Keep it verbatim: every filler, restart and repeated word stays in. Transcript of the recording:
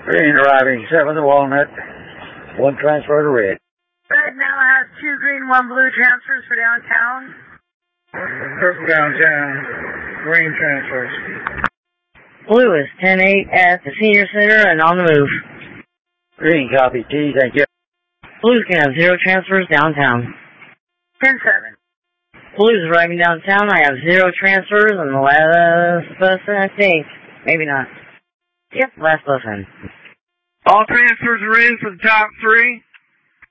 Green arriving, seven to Walnut, one transfer to Red. Red now has two green, one blue transfers for downtown. Purple downtown, green transfers. Blue is ten eight at the senior center and on the move. Green copy, T, thank you. Blues can have zero transfers downtown. ten seven. Blues arriving downtown, I have zero transfers on the last bus, I think. Maybe not. Yep, last bus in. All transfers are in for the top three.